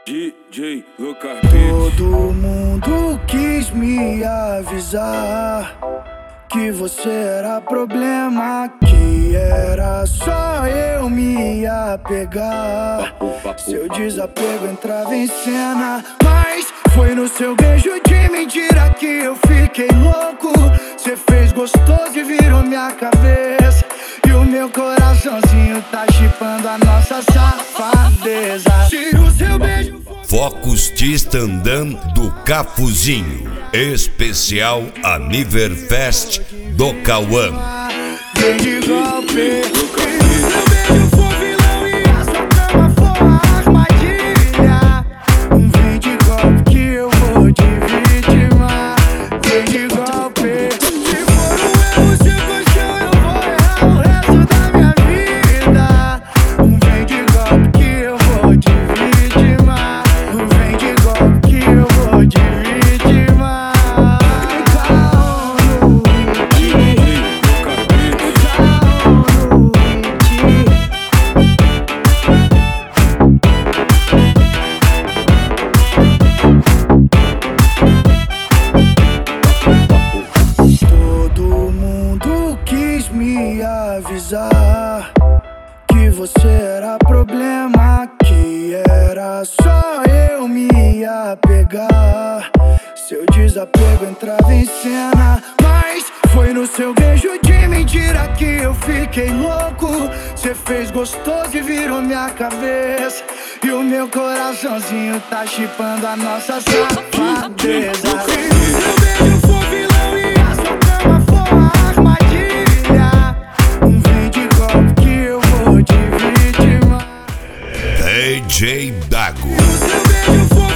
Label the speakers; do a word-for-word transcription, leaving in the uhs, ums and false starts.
Speaker 1: D J Lucas.
Speaker 2: Todo mundo quis me avisar que você era problema, que era só eu me apegar. Seu desapego entrava em cena, mas foi no seu beijo de mentira que eu fiquei louco. Cê fez gostoso e virou minha cabeça, e o meu coraçãozinho tá chipando a nossa safadeza. Se o seu beijo
Speaker 3: Focus Tistandam do Cafuzinho, especial Aniverfest do Cauã.
Speaker 2: vem de golpe, se o seu beijo for vilão e a sua cama for armadilha, vem de golpe que eu vou de vítima. Vem de golpe, se for um erro seu colchão eu vou errar o resto da minha vida. Vem de golpe que eu vou de vítima. Vem de golpe que eu vou de vítima. Caô no hit, caô no hit. Todo mundo quis me avisar que você era problema, que era só eu me apegar. Seu desapego entrava em cena, mas foi no seu beijo de mentira que eu fiquei louco. Cê fez gostoso e virou minha cabeça, e o meu coraçãozinho tá chipando a nossa safadeza. Se o seu beijo for vilão e a sua cama for armadilha, vem de golpe que eu vou de vítima.
Speaker 3: D J Dago.
Speaker 2: Se o seu beijo for